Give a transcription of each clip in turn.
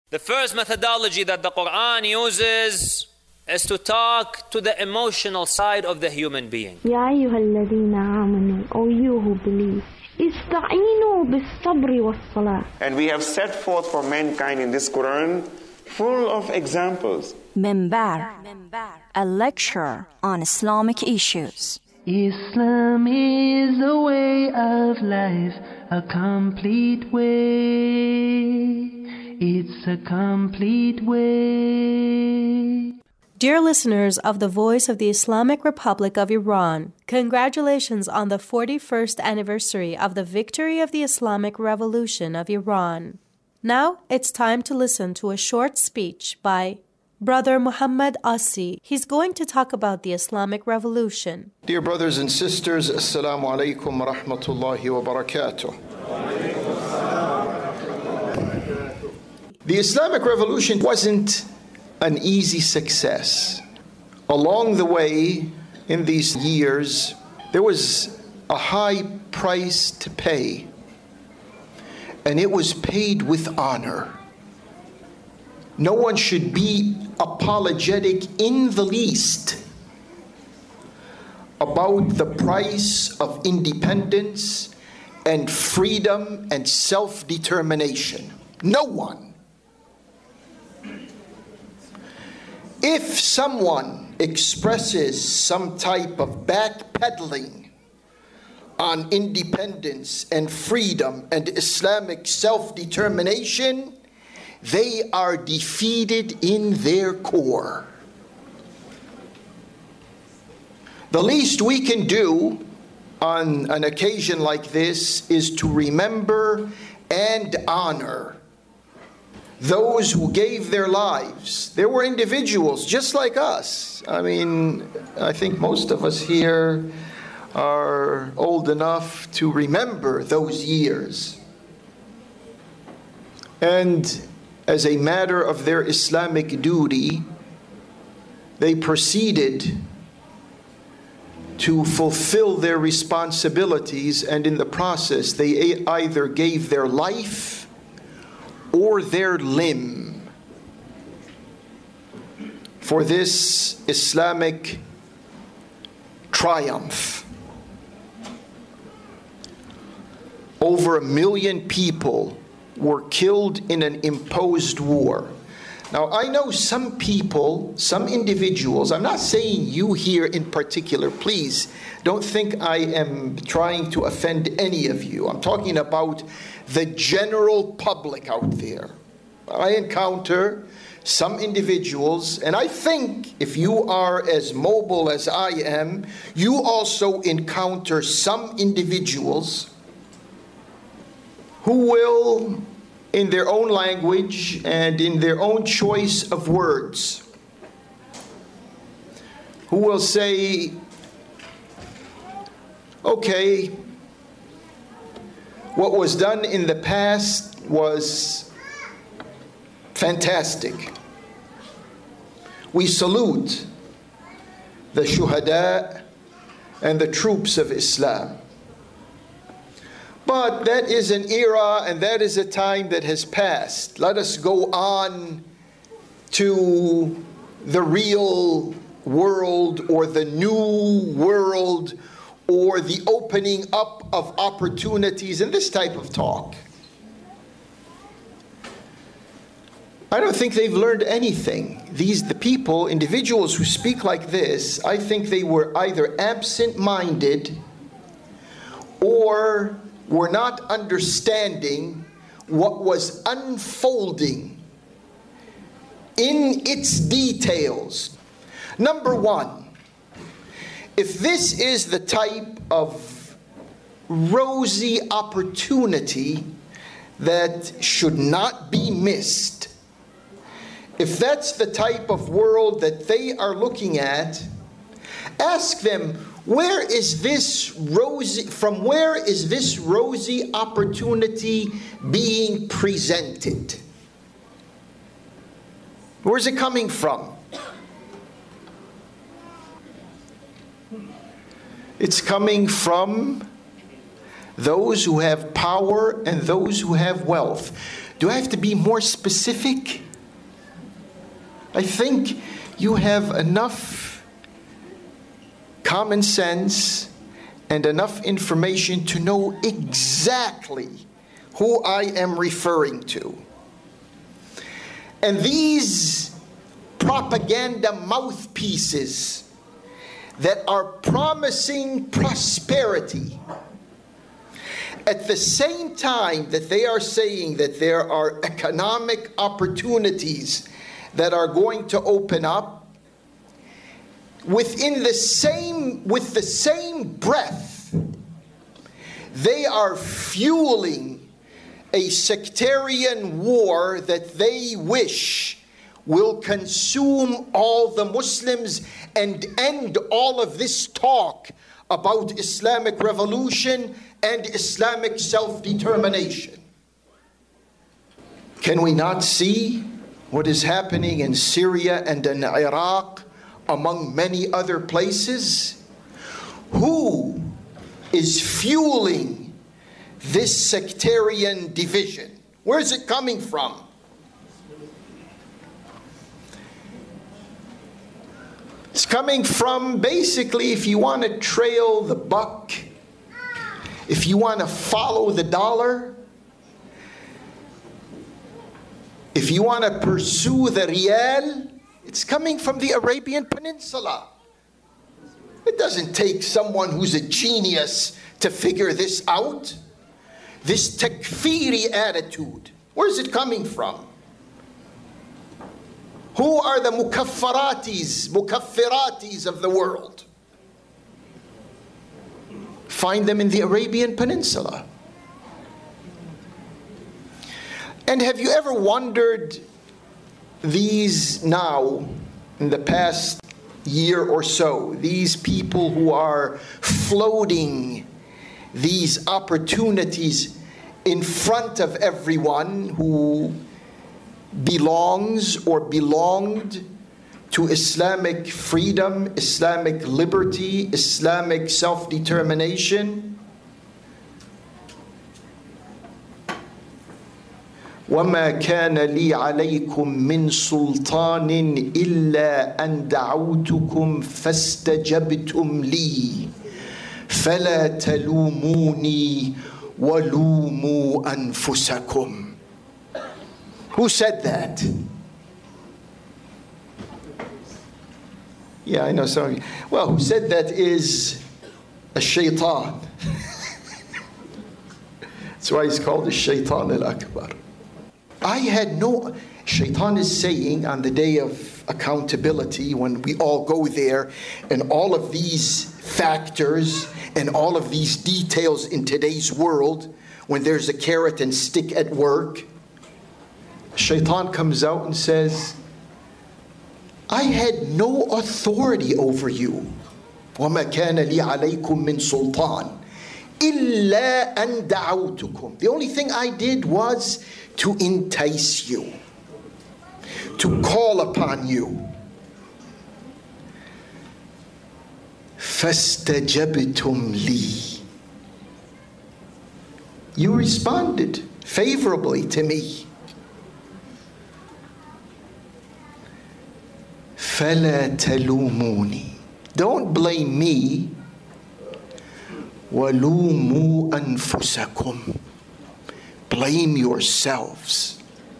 The first methodology that the Quran uses is to talk to the emotional side of the human being. يا أيها الذين آمنوا, O you who believe, استعينوا بالصبر والصلاة. And we have set forth for mankind in this Quran full of examples. Minbar, a lecture on Islamic issues. Islam is a way of life, a complete way. It's a complete way. Dear listeners of the Voice of the Islamic Republic of Iran, congratulations on the 41st anniversary of the victory of the Islamic Revolution of Iran. Now it's time to listen to a short speech by Brother Muhammad Asi. He's going to talk about the Islamic Revolution. Dear brothers and sisters, Assalamu alaikum wa rahmatullahi wa barakatuh. The Islamic Revolution wasn't an easy success. Along the way, in these years, there was a high price to pay, and it was paid with honor. No one should be apologetic in the least about the price of independence and freedom and self-determination. No one. If someone expresses some type of backpedaling on independence and freedom and Islamic self-determination, they are defeated in their core. The least we can do on an occasion like this is to remember and honor those who gave their lives. There were individuals just like us. I mean, I think most of us here are old enough to remember those years. And as a matter of their Islamic duty, they proceeded to fulfill their responsibilities, and in the process, they either gave their life or their limb for this Islamic triumph. Over 1 million people were killed in an imposed war. Now, I know some people, some individuals, I'm not saying you here in particular, please don't think I am trying to offend any of you. I'm talking about the general public out there. I encounter some individuals, and I think if you are as mobile as I am, you also encounter some individuals who will, in their own language and in their own choice of words, who will say, okay, what was done in the past was fantastic. We salute the shuhada and the troops of Islam. But that is an era and that is a time that has passed. Let us go on to the real world or the new world or the opening up of opportunities and this type of talk. I don't think they've learned anything. The people, individuals who speak like this, I think they were either absent-minded or were not understanding what was unfolding in its details. Number one, if this is the type of rosy opportunity that should not be missed, if that's the type of world that they are looking at, ask them, from where is this rosy opportunity being presented? Where's it coming from? It's coming from those who have power and those who have wealth. Do I have to be more specific? I think you have enough common sense and enough information to know exactly who I am referring to. And these propaganda mouthpieces that are promising prosperity, at the same time that they are saying that there are economic opportunities that are going to open up, with the same breath, they are fueling a sectarian war that they wish will consume all the Muslims and end all of this talk about Islamic revolution and Islamic self-determination. Can we not see what is happening in Syria and in Iraq, among many other places? Who is fueling this sectarian division? Where is it coming from? It's coming from, basically, if you want to trail the buck, if you want to follow the dollar, if you want to pursue the riyal, it's coming from the Arabian Peninsula. It doesn't take someone who's a genius to figure this out. This takfiri attitude, where's it coming from? Who are the mukaffiratis of the world? Find them in the Arabian Peninsula. And have you ever wondered, these now, in the past year or so, these people who are floating these opportunities in front of everyone who belongs or belonged to Islamic freedom, Islamic liberty, Islamic self-determination? وَمَا كَانَ لِي عَلَيْكُمْ مِنْ سُلْطَانٍ إِلَّا أَنْ دَعَوْتُكُمْ فَاسْتَجَبْتُمْ لِي فَلَا تَلُومُونِي وَلُومُوا أَنفُسَكُمْ. Who said that? Yeah, I know some of you. Well, who said that is a shaitan. That's why he's called the Shaitan al-Akbar. Shaitan is saying on the day of accountability, when we all go there, and all of these factors and all of these details in today's world, when there's a carrot and stick at work, Shaitan comes out and says, I had no authority over you. وَمَا كَانَ لِي عَلَيْكُمْ مِنْ سُلْطَانٍ إِلَّا أَنْ دَعَوْتُكُمْ. The only thing I did was to entice you, to call upon you. فَاسْتَجَبْتُمْ لِي. You responded favorably to me. فَلَا تَلُومُونِي. Don't blame me. وَلُومُوا أَنفُسَكُمْ. Blame yourselves.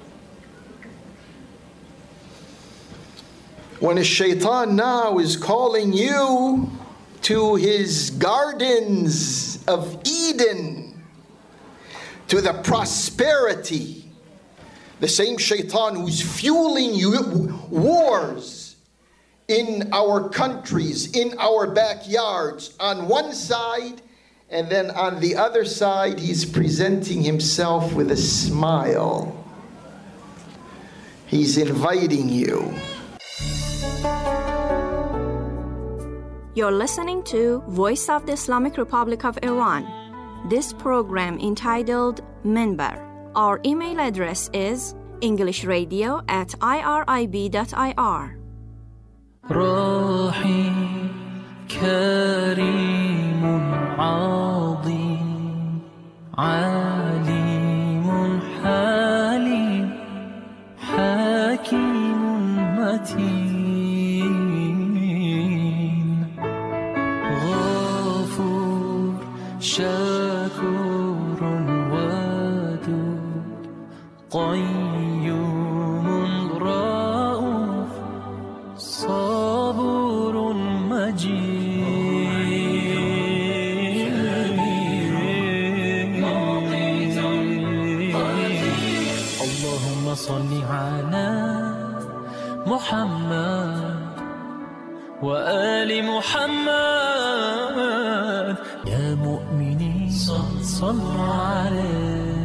When a shaitan now is calling you to his gardens of Eden, to the prosperity, the same shaitan who's fueling you wars in our countries, in our backyards, on one side, and then on the other side, he's presenting himself with a smile. He's inviting you. You're listening to Voice of the Islamic Republic of Iran. This program entitled Minbar. Our email address is englishradio@irib.ir. روحي كريم عظيم عليم حليم حكيم متين غفور شكور ودود قيوم رؤوف صبور مجيد اللهم صل على محمد وآل محمد يا مؤمنين صلوا عليه